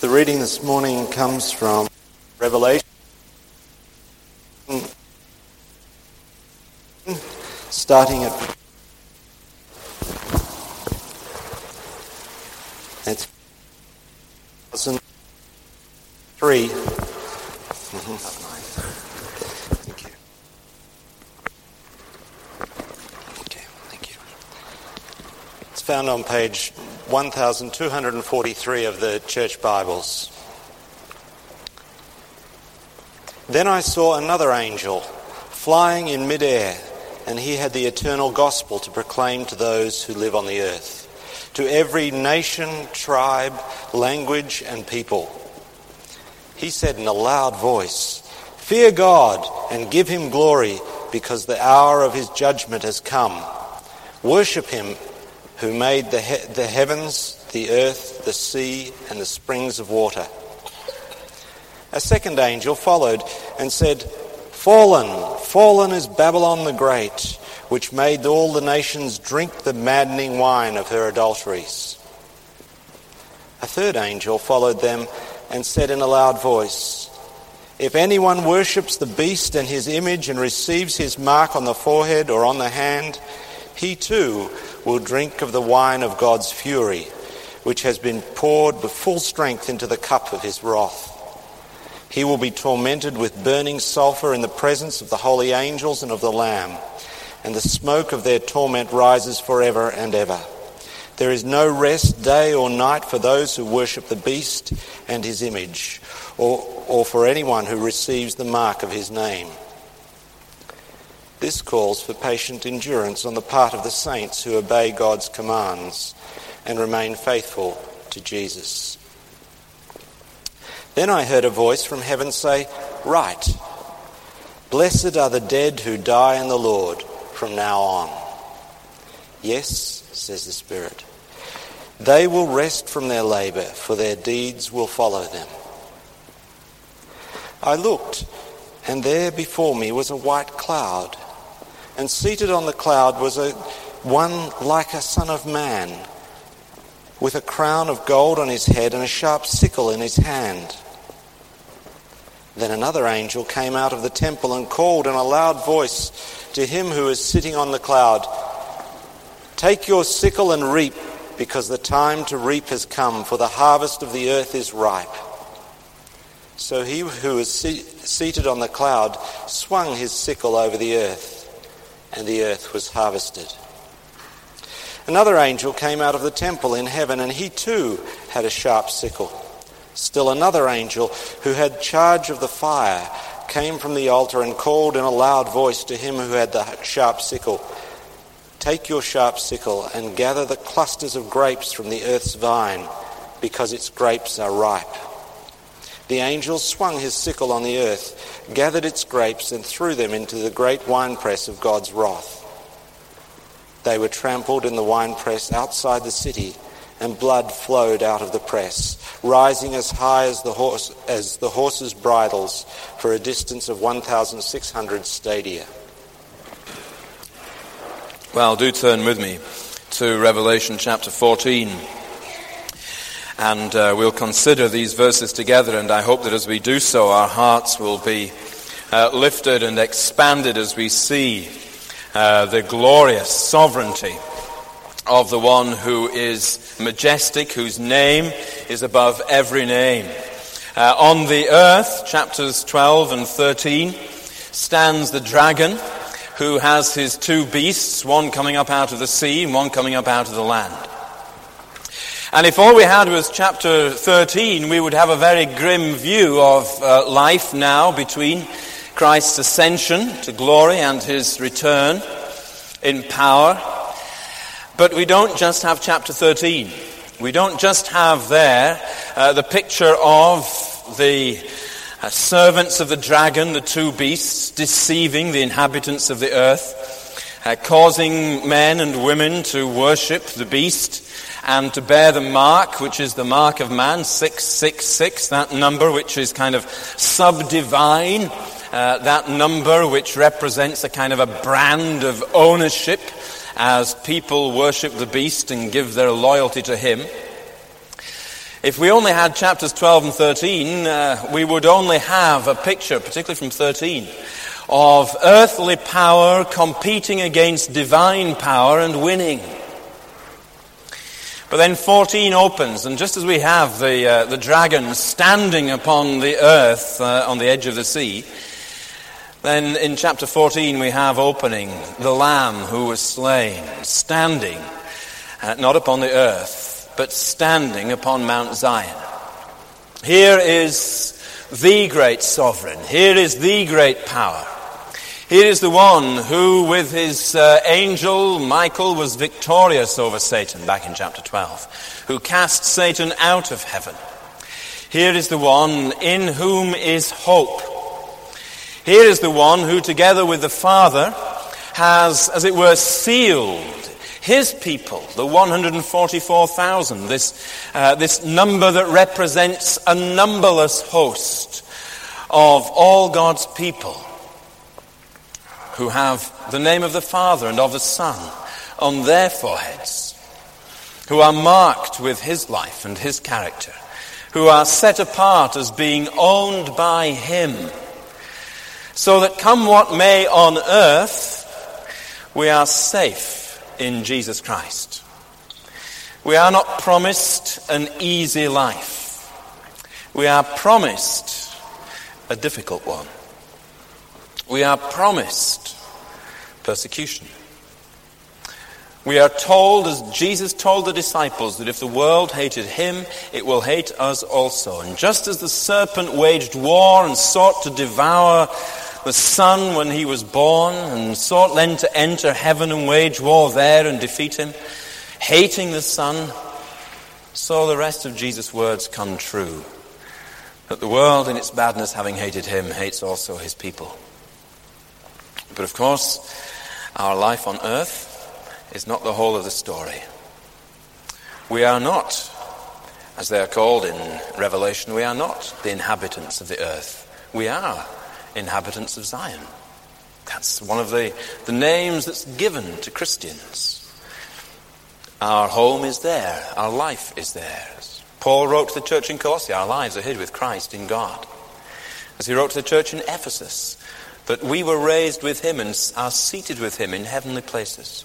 The reading this morning comes from Revelation, starting at it's 3. Thank you. Okay, thank you. It's found on page 1243 of the Church Bibles. Then I saw another angel flying in mid-air, and he had the eternal gospel to proclaim to those who live on the earth, to every nation, tribe, language, and people. He said in a loud voice, "Fear God and give him glory, because the hour of his judgment has come. Worship him who made the heavens, the earth, the sea, and the springs of water." A second angel followed and said, "Fallen, fallen is Babylon the Great, which made all the nations drink the maddening wine of her adulteries." A third angel followed them and said in a loud voice, "If anyone worships the beast and his image and receives his mark on the forehead or on the hand, he too will drink of the wine of God's fury, which has been poured with full strength into the cup of his wrath. He will be tormented with burning sulfur in the presence of the holy angels and of the Lamb, and the smoke of their torment rises forever and ever. There is no rest day or night for those who worship the beast and his image, or for anyone who receives the mark of his name." This calls for patient endurance on the part of the saints who obey God's commands and remain faithful to Jesus. Then I heard a voice from heaven say, "Write, blessed are the dead who die in the Lord from now on." "Yes," says the Spirit, "they will rest from their labour, for their deeds will follow them." I looked, and there before me was a white cloud, and seated on the cloud was one like a son of man, with a crown of gold on his head and a sharp sickle in his hand. Then another angel came out of the temple and called in a loud voice to him who is sitting on the cloud, "Take your sickle and reap, because the time to reap has come, for the harvest of the earth is ripe." So he who was seated on the cloud swung his sickle over the earth, and the earth was harvested. Another angel came out of the temple in heaven, and he too had a sharp sickle. Still another angel who had charge of the fire came from the altar and called in a loud voice to him who had the sharp sickle, "Take your sharp sickle and gather the clusters of grapes from the earth's vine, because its grapes are ripe." The angel swung his sickle on the earth, gathered its grapes, and threw them into the great winepress of God's wrath. They were trampled in the winepress outside the city, and blood flowed out of the press, rising as high as the horses' bridles for a distance of 1,600 stadia. Well, do turn with me to Revelation chapter 14. And we'll consider these verses together, and I hope that as we do so, our hearts will be lifted and expanded as we see the glorious sovereignty of the one who is majestic, whose name is above every name. On the earth, chapters 12 and 13, stands the dragon who has his two beasts, one coming up out of the sea and one coming up out of the land. And if all we had was chapter 13, we would have a very grim view of life now between Christ's ascension to glory and his return in power. But we don't just have chapter 13. We don't just have there the picture of the servants of the dragon, the two beasts, deceiving the inhabitants of the earth, causing men and women to worship the beast and to bear the mark, which is the mark of man, 666, that number which is kind of sub-divine, that number which represents a kind of a brand of ownership as people worship the beast and give their loyalty to him. If we only had chapters 12 and 13, we would only have a picture, particularly from 13, of earthly power competing against divine power and winning. But then 14 opens, and just as we have the dragon standing upon the earth on the edge of the sea, then in chapter 14 we have opening the Lamb who was slain, standing, not upon the earth, but standing upon Mount Zion. Here is the great sovereign. Here is the great power. Here is the one who, with his angel Michael, was victorious over Satan back in chapter 12, who cast Satan out of heaven. Here is the one in whom is hope. Here is the one who, together with the Father, has, as it were, sealed his people, the 144,000, this number that represents a numberless host of all God's people, who have the name of the Father and of the Son on their foreheads, who are marked with his life and his character, who are set apart as being owned by him, so that come what may on earth, we are safe in Jesus Christ. We are not promised an easy life. We are promised a difficult one. We are promised persecution. We are told, as Jesus told the disciples, that if the world hated him, it will hate us also. And just as the serpent waged war and sought to devour the Son when he was born, and sought then to enter heaven and wage war there and defeat him, hating the Son, so the rest of Jesus' words come true, that the world in its badness, having hated him, hates also his people. But of course, our life on earth is not the whole of the story. We are not, as they are called in Revelation, we are not the inhabitants of the earth. We are inhabitants of Zion. That's one of the names that's given to Christians. Our home is there. Our life is there. As Paul wrote to the church in Colossae, our lives are hid with Christ in God. As he wrote to the church in Ephesus, that we were raised with him and are seated with him in heavenly places.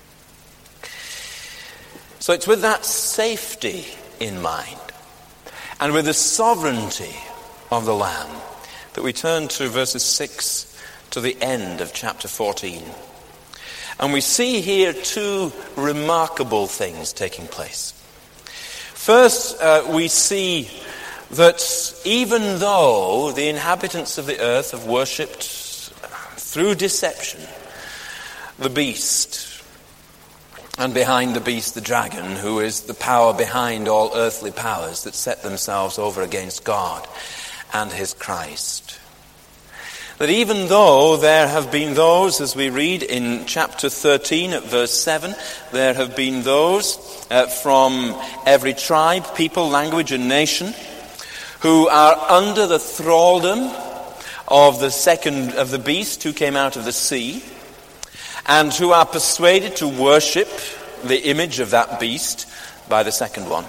So it's with that safety in mind, and with the sovereignty of the Lamb, that we turn to verses 6 to the end of chapter 14. And we see here two remarkable things taking place. First, we see that even though the inhabitants of the earth have worshipped through deception the beast, and behind the beast the dragon, who is the power behind all earthly powers that set themselves over against God and his Christ, that even though there have been those, as we read in chapter 13 at verse 7, there have been those from every tribe, people, language and nation who are under the thraldom of the beast who came out of the sea, and who are persuaded to worship the image of that beast by the second one.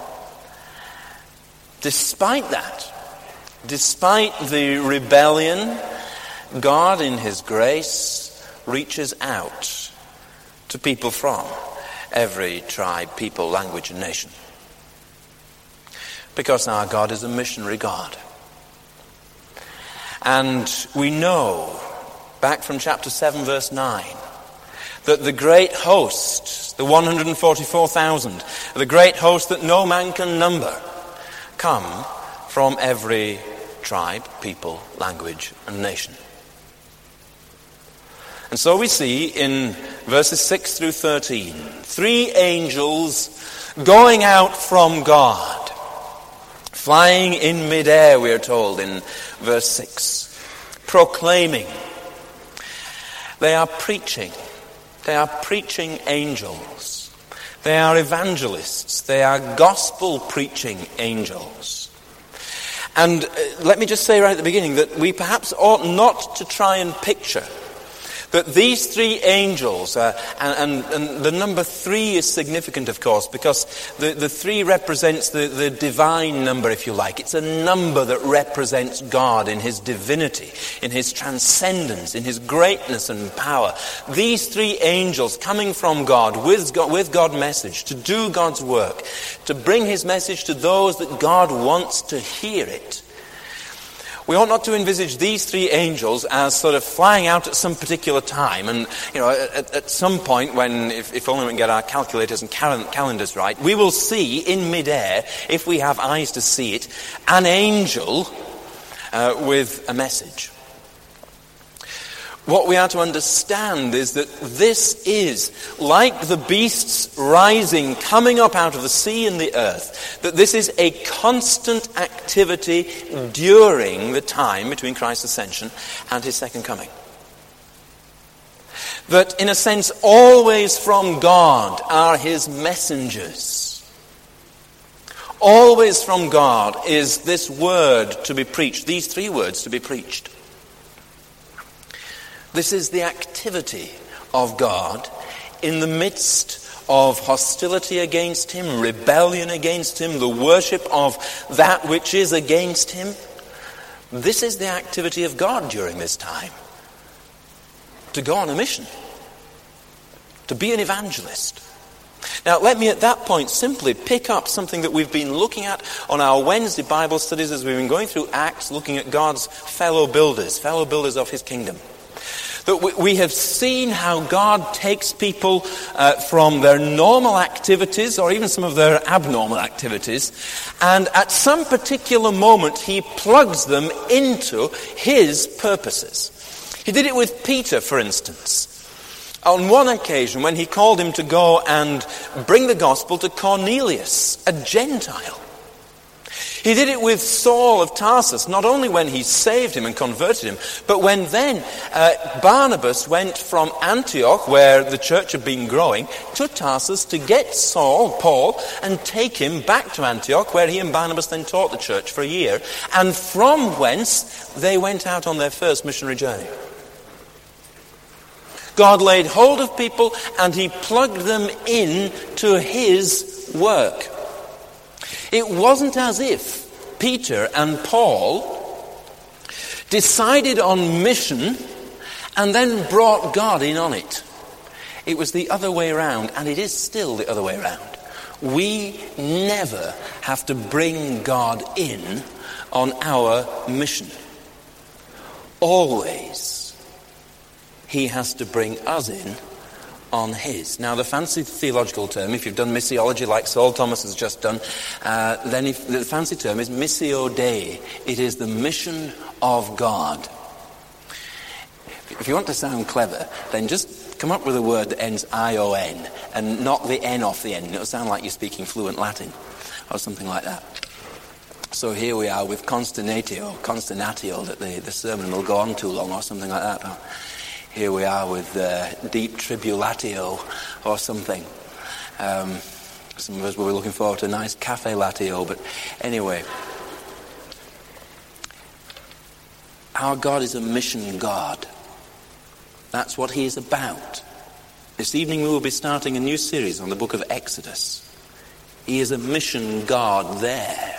Despite that, despite the rebellion, God in his grace reaches out to people from every tribe, people, language and nation. Because our God is a missionary God. And we know, back from chapter 7 verse 9, that the great host, the 144,000, the great host that no man can number, come from every tribe, people, language, and nation. And so we see in verses 6 through 13, 3 angels going out from God, flying in midair, we are told in verse 6, proclaiming. They are preaching. They are preaching angels. They are evangelists. They are gospel-preaching angels. And let me just say right at the beginning that we perhaps ought not to try and picture That these three angels, and the number 3 is significant, of course, because the 3 represents the divine number, if you like. It's a number that represents God in his divinity, in his transcendence, in his greatness and power. These 3 angels coming from God, with God's message, to do God's work, to bring his message to those that God wants to hear it. We ought not to envisage these 3 angels as sort of flying out at some particular time. And, at some point when, if only we can get our calculators and calendars right, we will see in midair, if we have eyes to see it, an angel with a message. What we are to understand is that this is, like the beasts rising, coming up out of the sea and the earth, that this is a constant activity during the time between Christ's ascension and his second coming. That, in a sense, always from God are his messengers. Always from God is this word to be preached, these 3 words to be preached. This is the activity of God in the midst of hostility against him, rebellion against him, the worship of that which is against him. This is the activity of God during this time. To go on a mission. To be an evangelist. Now, let me at that point simply pick up something that we've been looking at on our Wednesday Bible studies as we've been going through Acts, looking at God's fellow builders of his kingdom. That we have seen how God takes people from their normal activities, or even some of their abnormal activities, and at some particular moment he plugs them into his purposes. He did it with Peter, for instance. On one occasion when he called him to go and bring the gospel to Cornelius, a Gentile. He did it with Saul of Tarsus, not only when he saved him and converted him, but when then Barnabas went from Antioch, where the church had been growing, to Tarsus to get Paul, and take him back to Antioch, where he and Barnabas then taught the church for a year, and from whence they went out on their first missionary journey. God laid hold of people and he plugged them in to his work. It wasn't as if Peter and Paul decided on mission and then brought God in on it. It was the other way around, and it is still the other way around. We never have to bring God in on our mission. Always, he has to bring us in on his. Now, the fancy theological term, if you've done missiology like Saul Thomas has just done, then the fancy term is missio Dei. It is the mission of God. If you want to sound clever, then just come up with a word that ends I-O-N and knock the N off the end. It'll sound like you're speaking fluent Latin or something like that. So here we are with consternatio, that the sermon will go on too long or something like that. Here we are with deep tribulatio or something. Some of us were looking forward to a nice cafe latio, but anyway. Our God is a mission God. That's what he is about. This evening we will be starting a new series on the book of Exodus. He is a mission God there.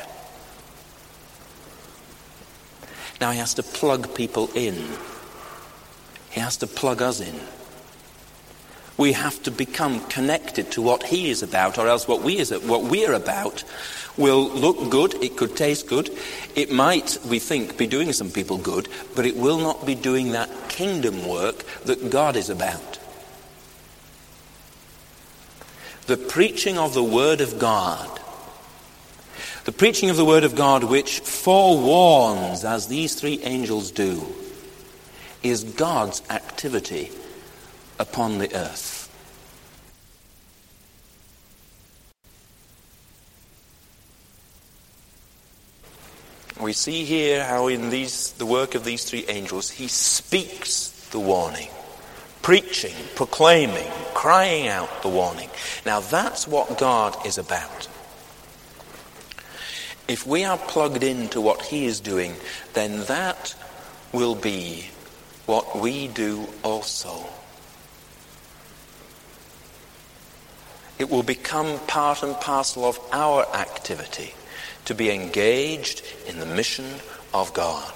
Now he has to plug people in. He has to plug us in. We have to become connected to what he is about, or else what we're about will look good, it could taste good, it might, we think, be doing some people good, but it will not be doing that kingdom work that God is about. The preaching of the Word of God, the preaching of the Word of God which forewarns, as these 3 angels do, is God's activity upon the earth. We see here how in the work of these 3 angels, he speaks the warning, preaching, proclaiming, crying out the warning. Now that's what God is about. If we are plugged into what he is doing, then that will be what we do also. It will become part and parcel of our activity to be engaged in the mission of God.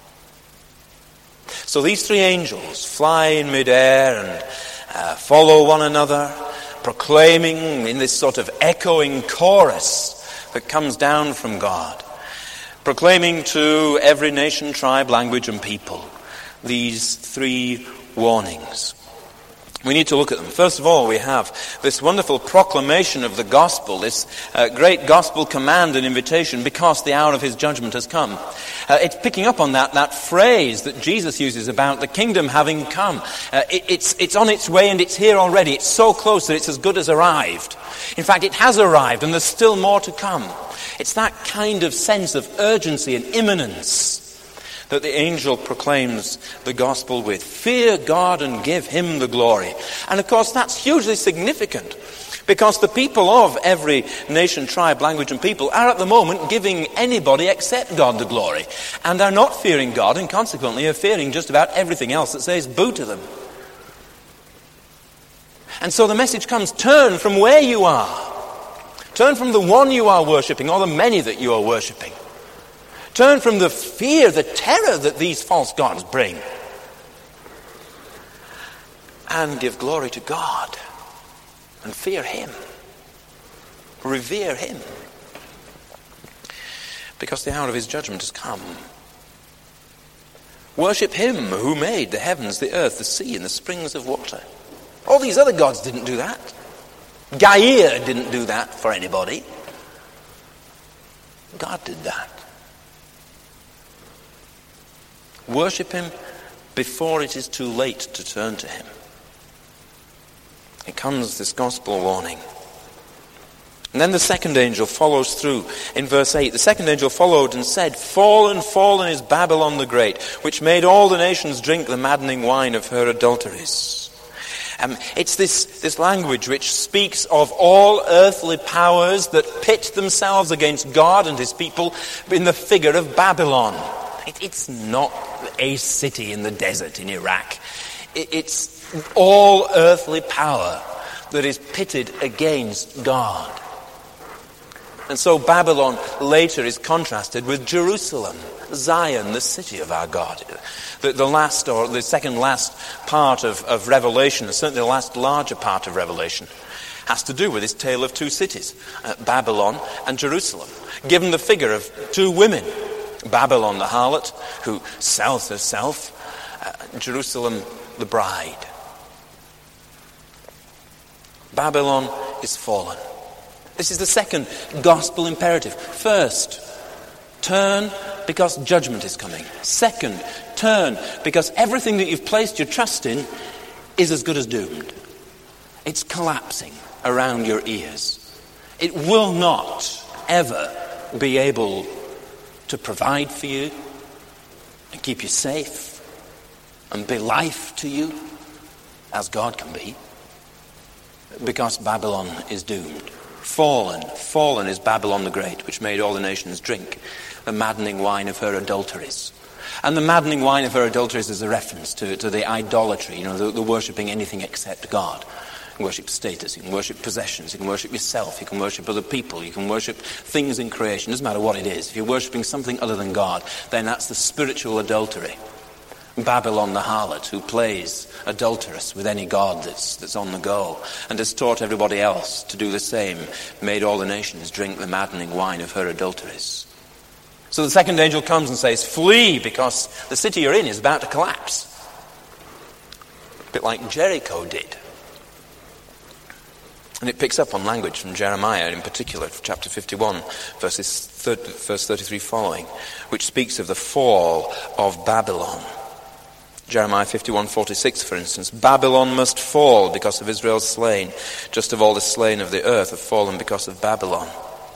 So these three angels fly in midair and follow one another, proclaiming in this sort of echoing chorus that comes down from God, proclaiming to every nation, tribe, language, and people these three warnings. We need to look at them. First of all, we have this wonderful proclamation of the gospel, this great gospel command and invitation, because the hour of his judgment has come. It's picking up on that phrase that Jesus uses about the kingdom having come. It's on its way and it's here already. It's so close that it's as good as arrived. In fact, it has arrived and there's still more to come. It's that kind of sense of urgency and imminence that the angel proclaims the gospel with. Fear God and give him the glory. And of course that's hugely significant, because the people of every nation, tribe, language and people are at the moment giving anybody except God the glory, and are not fearing God, and consequently are fearing just about everything else that says boo to them. And so the message comes: turn from where you are. Turn from the one you are worshipping, or the many that you are worshipping. Turn from the fear, the terror that these false gods bring, and give glory to God and fear him, revere him, because the hour of his judgment has come. Worship him who made the heavens, the earth, the sea, and the springs of water. All these other gods didn't do that. Gaia didn't do that for anybody. God did that. Worship him before it is too late to turn to him. It comes, this gospel warning. And then the second angel follows through in verse 8. The second angel followed and said, Fallen, fallen is Babylon the Great, which made all the nations drink the maddening wine of her adulteries. It's this language which speaks of all earthly powers that pit themselves against God and his people in the figure of Babylon. It's not a city in the desert in Iraq. It's all earthly power that is pitted against God. And so Babylon later is contrasted with Jerusalem, Zion, the city of our God. The last, or the second last part of Revelation, certainly the last larger part of Revelation, has to do with this tale of two cities, Babylon and Jerusalem, given the figure of two women. Babylon the harlot, who sells herself, Jerusalem the bride. Babylon is fallen. This is the second gospel imperative. First, turn because judgment is coming. Second, turn because everything that you've placed your trust in is as good as doomed. It's collapsing around your ears. It will not ever be able to provide for you and keep you safe and be life to you as God can be, because Babylon is doomed. Fallen is Babylon the Great, which made all the nations drink the maddening wine of her adulteries. And the maddening wine of her adulteries is a reference to the idolatry, the worshipping anything except God. You can worship status, you can worship possessions, you can worship yourself, you can worship other people, you can worship things in creation. It doesn't matter what it is. If you're worshipping something other than God, then that's the spiritual adultery. Babylon the harlot, who plays adulteress with any god that's on the go and has taught everybody else to do the same, made all the nations drink the maddening wine of her adulteries. So the second angel comes and says, flee, because the city you're in is about to collapse. A bit like Jericho did. And it picks up on language from Jeremiah, in particular, chapter 51, verse 33 following, which speaks of the fall of Babylon. Jeremiah 51:46, for instance, Babylon must fall because of Israel's slain, just as all the slain of the earth have fallen because of Babylon.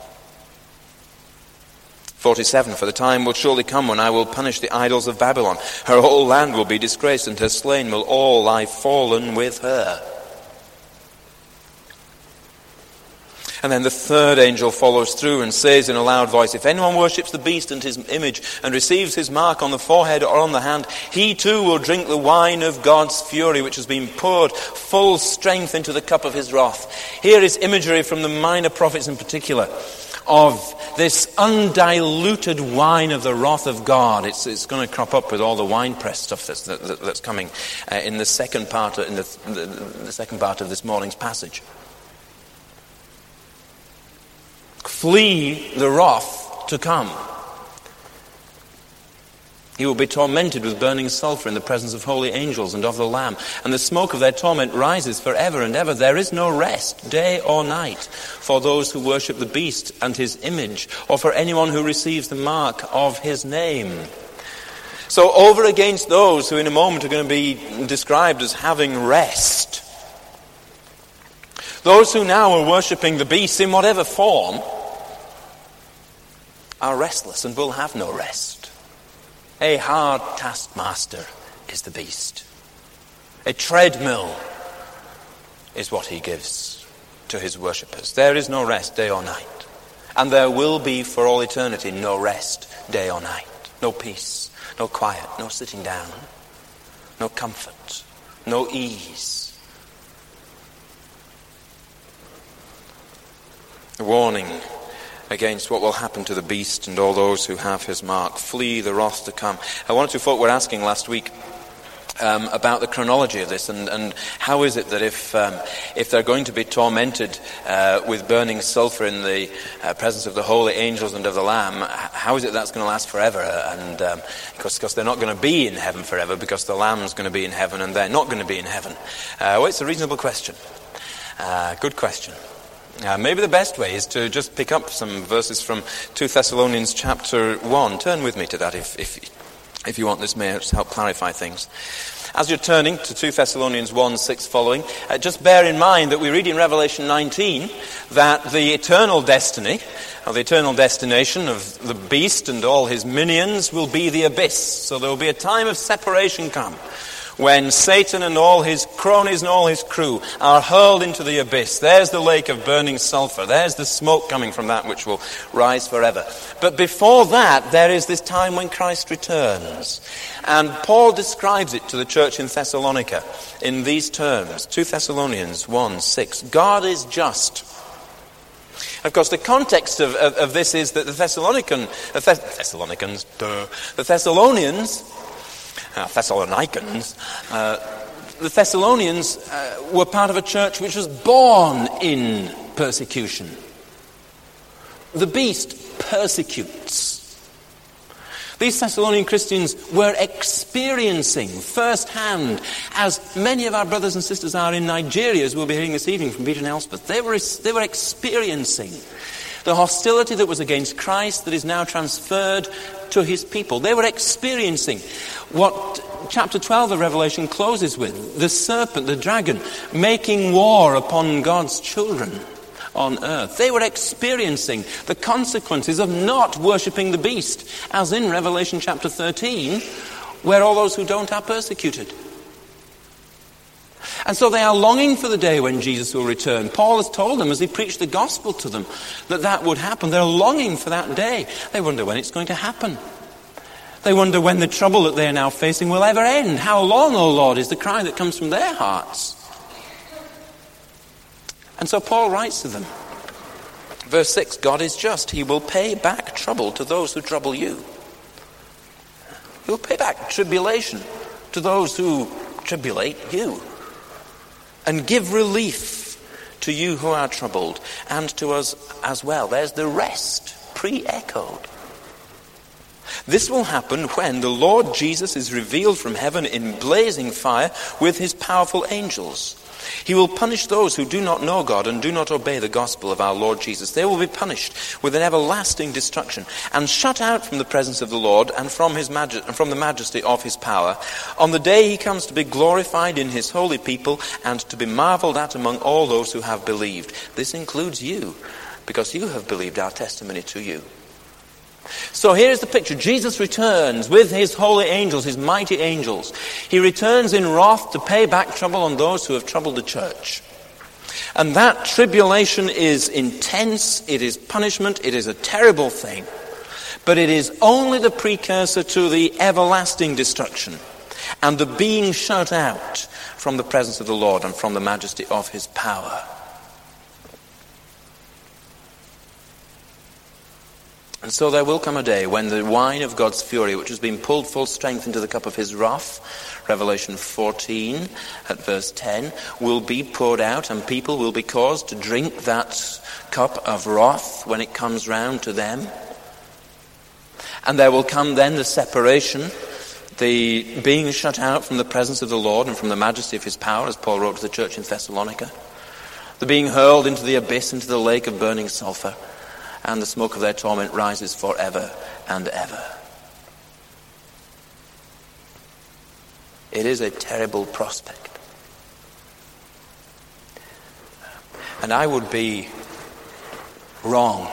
47, for the time will surely come when I will punish the idols of Babylon. Her whole land will be disgraced, and her slain will all lie fallen with her. And then the third angel follows through and says in a loud voice, if anyone worships the beast and his image and receives his mark on the forehead or on the hand, he too will drink the wine of God's fury, which has been poured full strength into the cup of his wrath. Here is imagery from the minor prophets in particular of this undiluted wine of the wrath of God. It's going to crop up with all the winepress stuff that's coming in the second part of this morning's passage. Flee the wrath to come. He will be tormented with burning sulfur in the presence of holy angels and of the Lamb. And the smoke of their torment rises forever and ever. There is no rest, day or night, for those who worship the beast and his image, or for anyone who receives the mark of his name. So over against those who in a moment are going to be described as having rest, those who now are worshipping the beast in whatever form are restless and will have no rest. A hard taskmaster is the beast. A treadmill is what he gives to his worshippers. There is no rest day or night. And there will be for all eternity no rest day or night. No peace, no quiet, no sitting down, no comfort, no ease. A warning against what will happen to the beast and all those who have his mark. Flee the wrath to come. One or two folk were asking last week about the chronology of this, and how is it that if they're going to be tormented with burning sulfur in the presence of the holy angels and of the Lamb, how is it that's going to last forever? And because they're not going to be in heaven forever, because the Lamb's going to be in heaven and they're not going to be in heaven. Well, it's a reasonable question. Good question. Maybe the best way is to just pick up some verses from 2 Thessalonians chapter 1. Turn with me to that if you want. This may help clarify things. As you're turning to 2 Thessalonians 1:6 following, just bear in mind that we read in Revelation 19 that the eternal destiny, or the eternal destination of the beast and all his minions will be the abyss. So there will be a time of separation come, when Satan and all his cronies and all his crew are hurled into the abyss. There's the lake of burning sulfur. There's the smoke coming from that which will rise forever. But before that, there is this time when Christ returns. And Paul describes it to the church in Thessalonica in these terms. 2 Thessalonians 1:6. God is just. Of course, the context of this is that the Thessalonians, the Thessalonians were part of a church which was born in persecution. The beast persecutes. These Thessalonian Christians were experiencing firsthand, as many of our brothers and sisters are in Nigeria, as we'll be hearing this evening from Peter and Elspeth, they were experiencing the hostility that was against Christ that is now transferred to his people. They were experiencing what chapter 12 of Revelation closes with, the serpent, the dragon, making war upon God's children on earth. They were experiencing the consequences of not worshipping the beast, as in Revelation chapter 13, where all those who don't are persecuted. And so they are longing for the day when Jesus will return. Paul has told them as he preached the gospel to them that would happen. They're longing for that day. They wonder when it's going to happen. They wonder when the trouble that they are now facing will ever end. How long, O Lord, is the cry that comes from their hearts. And so Paul writes to them. Verse 6, God is just. He will pay back trouble to those who trouble you. He will pay back tribulation to those who tribulate you. And give relief to you who are troubled, and to us as well. There's the rest pre-echoed. This will happen when the Lord Jesus is revealed from heaven in blazing fire with his powerful angels. He will punish those who do not know God and do not obey the gospel of our Lord Jesus. They will be punished with an everlasting destruction and shut out from the presence of the Lord and from the majesty of his power on the day he comes to be glorified in his holy people and to be marveled at among all those who have believed. This includes you, because you have believed our testimony to you. So here's the picture. Jesus returns with his holy angels, his mighty angels. He returns in wrath to pay back trouble on those who have troubled the church. And that tribulation is intense, it is punishment, it is a terrible thing. But it is only the precursor to the everlasting destruction and the being shut out from the presence of the Lord and from the majesty of his power. And so there will come a day when the wine of God's fury, which has been pulled full strength into the cup of his wrath, Revelation 14 at verse 10, will be poured out, and people will be caused to drink that cup of wrath when it comes round to them. And there will come then the separation, the being shut out from the presence of the Lord and from the majesty of his power, as Paul wrote to the church in Thessalonica, the being hurled into the abyss, into the lake of burning sulfur, and the smoke of their torment rises forever and ever. It is a terrible prospect. And I would be wrong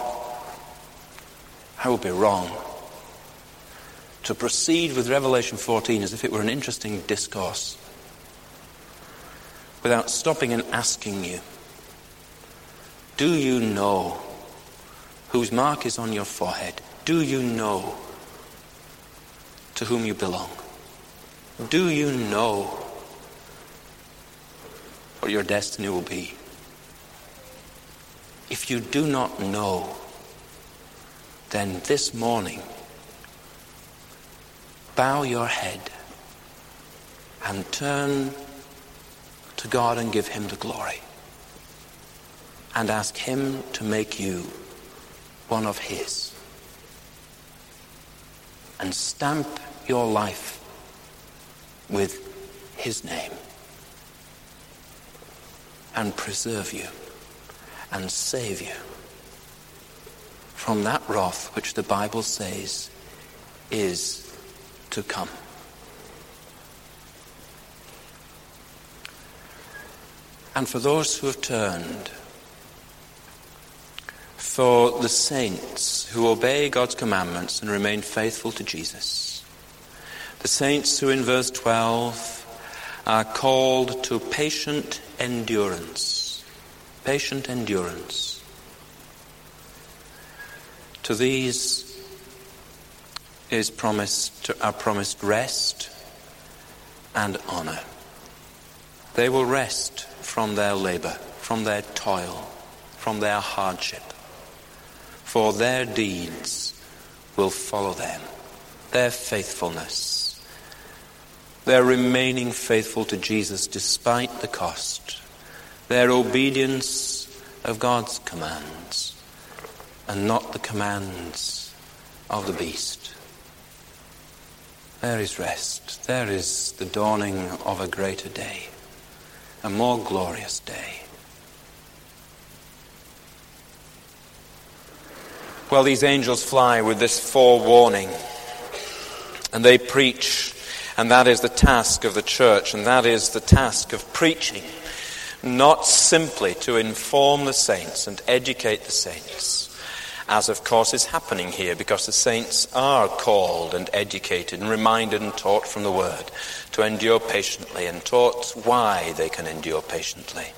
to proceed with Revelation 14 as if it were an interesting discourse without stopping and asking you, do you know whose mark is on your forehead? Do you know to whom you belong? Do you know what your destiny will be? If you do not know, then this morning, bow your head and turn to God and give him the glory. And ask him to make you one of his. And stamp your life with his name. And preserve you and save you from that wrath which the Bible says is to come. And for those who have turned, for the saints who obey God's commandments and remain faithful to Jesus, the saints who in verse 12 are called to patient endurance. Patient endurance. To these are promised rest and honor. They will rest from their labor, from their toil, from their hardship. For their deeds will follow them, their faithfulness, their remaining faithful to Jesus despite the cost, their obedience of God's commands and not the commands of the beast. There is rest. There is the dawning of a greater day, a more glorious day. Well, these angels fly with this forewarning, and they preach, and that is the task of the church, and that is the task of preaching, not simply to inform the saints and educate the saints, as of course is happening here, because the saints are called and educated and reminded and taught from the Word to endure patiently and taught why they can endure patiently.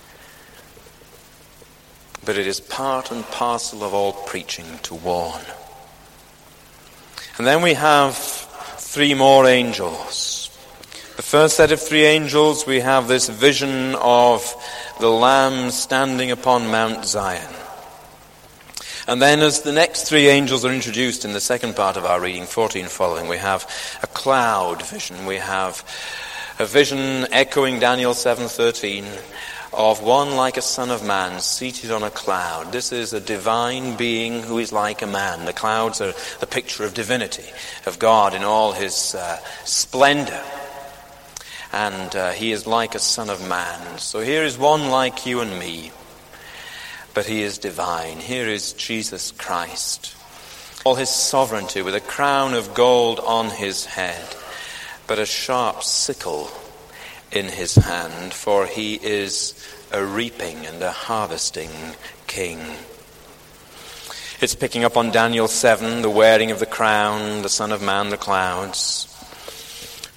But it is part and parcel of all preaching to warn. And then we have three more angels. The first set of three angels, we have this vision of the Lamb standing upon Mount Zion. And then as the next three angels are introduced in the second part of our reading, 14 following, we have a cloud vision. We have a vision echoing Daniel 7:13 of one like a son of man seated on a cloud. This is a divine being who is like a man. The clouds are the picture of divinity, of God in all his splendor. And he is like a son of man. So here is one like you and me, but he is divine. Here is Jesus Christ, all his sovereignty, with a crown of gold on his head, but a sharp sickle in his hand, for he is a reaping and a harvesting king. It's picking up on Daniel 7, the wearing of the crown, the Son of Man, the clouds.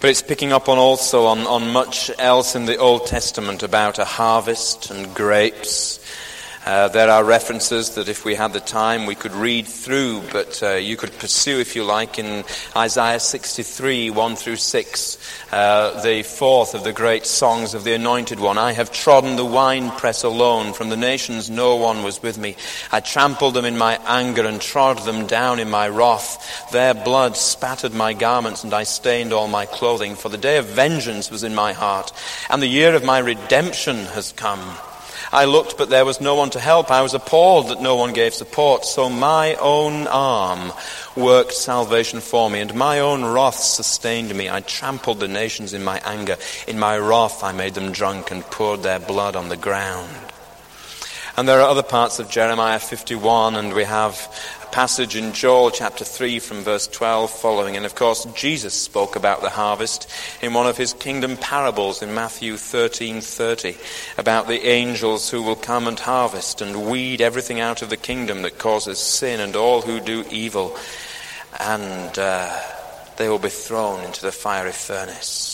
But it's picking up on much else in the Old Testament about a harvest and grapes. There are references that if we had the time we could read through, but you could pursue if you like in Isaiah 63, 1 through 6, the fourth of the great songs of the Anointed One. I have trodden the winepress alone. From the nations no one was with me. I trampled them in my anger and trod them down in my wrath. Their blood spattered my garments and I stained all my clothing. For the day of vengeance was in my heart, and the year of my redemption has come. I looked, but there was no one to help. I was appalled that no one gave support. So my own arm worked salvation for me, and my own wrath sustained me. I trampled the nations in my anger. In my wrath I made them drunk and poured their blood on the ground. And there are other parts of Jeremiah 51, and we have a passage in Joel chapter 3 from verse 12 following. And of course Jesus spoke about the harvest in one of his kingdom parables in Matthew 13:30, about the angels who will come and harvest and weed everything out of the kingdom that causes sin and all who do evil, and they will be thrown into the fiery furnace.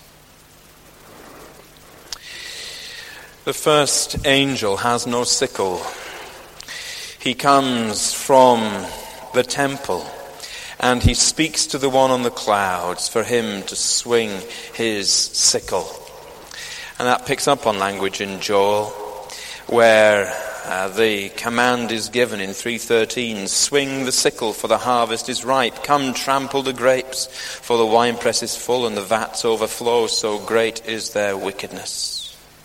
The first angel has no sickle. He comes from the temple and he speaks to the one on the clouds for him to swing his sickle. And that picks up on language in Joel where the command is given in 3:13, swing the sickle for the harvest is ripe. Come trample the grapes for the winepress is full and the vats overflow, so great is their wickedness.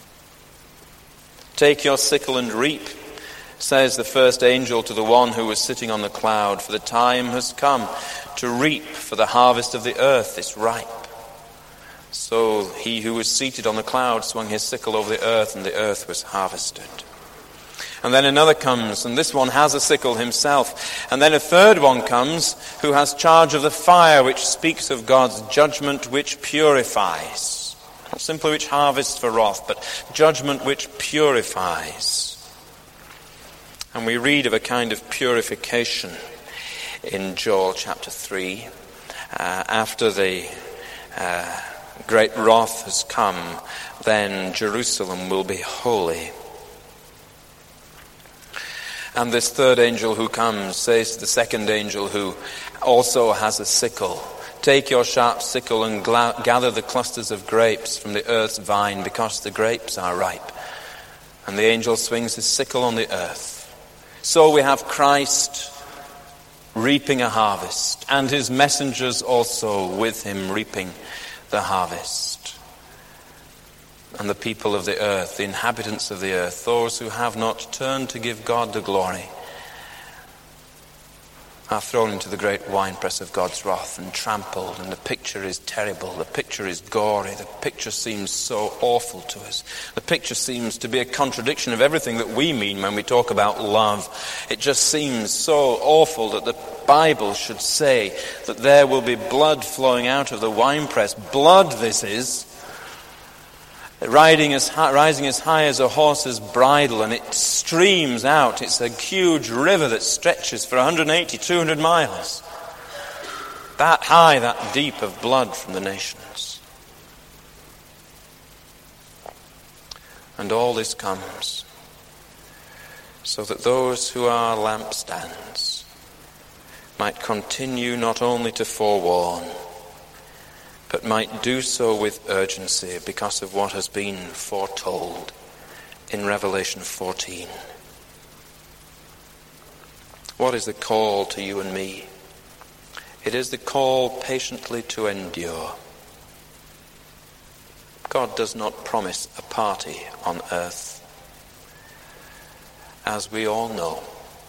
Take your sickle and reap, says the first angel to the one who was sitting on the cloud, for the time has come to reap, for the harvest of the earth is ripe. So he who was seated on the cloud swung his sickle over the earth, and the earth was harvested. And then another comes, and this one has a sickle himself. And then a third one comes, who has charge of the fire, which speaks of God's judgment which purifies. Not simply which harvests for wrath, but judgment which purifies. And we read of a kind of purification in Joel chapter 3. After the great wrath has come, then Jerusalem will be holy. And this third angel who comes says to the second angel who also has a sickle, take your sharp sickle and gather the clusters of grapes from the earth's vine, because the grapes are ripe. And the angel swings his sickle on the earth. So we have Christ reaping a harvest, and his messengers also with him reaping the harvest. And the people of the earth, the inhabitants of the earth, those who have not turned to give God the glory, are thrown into the great winepress of God's wrath and trampled, and the picture is terrible, the picture is gory, the picture seems so awful to us. The picture seems to be a contradiction of everything that we mean when we talk about love. It just seems so awful that the Bible should say that there will be blood flowing out of the winepress. Blood this is, rising as high as a horse's bridle, and it streams out. It's a huge river that stretches for 180, 200 miles. That high, that deep of blood from the nations. And all this comes so that those who are lampstands might continue not only to forewarn, but might do so with urgency because of what has been foretold in Revelation 14. What is the call to you and me? It is the call patiently to endure. God does not promise a party on earth, as we all know,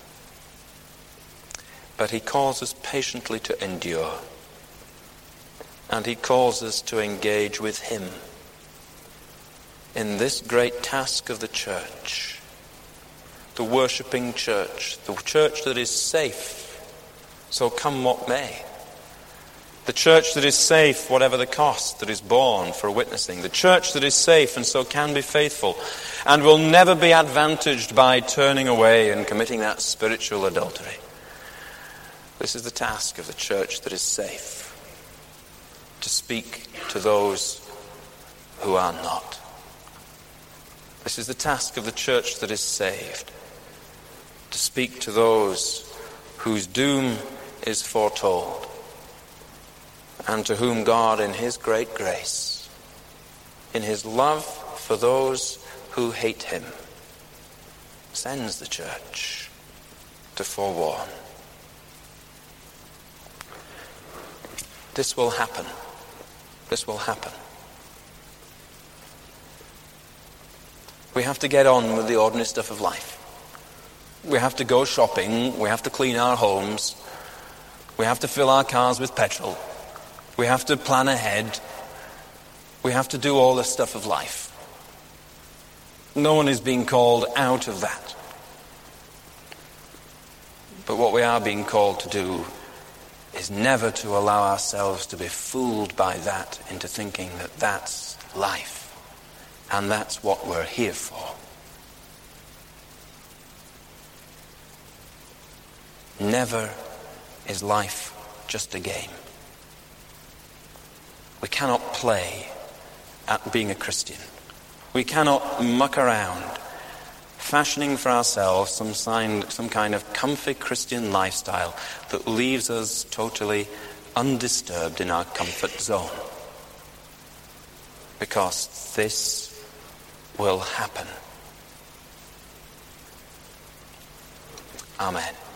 but he calls us patiently to endure. And he calls us to engage with him in this great task of the church, the worshipping church, the church that is safe, so come what may. The church that is safe, whatever the cost that is borne for witnessing. The church that is safe and so can be faithful and will never be advantaged by turning away and committing that spiritual adultery. This is the task of the church that is safe. to speak to those who are not. This is the task of the church that is saved, to speak to those whose doom is foretold, and to whom God, in his great grace, in his love for those who hate him, sends the church to forewarn. This will happen. This will happen. We have to get on with the ordinary stuff of life. We have to go shopping. We have to clean our homes. We have to fill our cars with petrol. We have to plan ahead. We have to do all the stuff of life. No one is being called out of that. But what we are being called to do is never to allow ourselves to be fooled by that into thinking that that's life and that's what we're here for. Never is life just a game. We cannot play at being a Christian. We cannot muck around fashioning for ourselves some kind of comfy Christian lifestyle that leaves us totally undisturbed in our comfort zone. Because this will happen. Amen.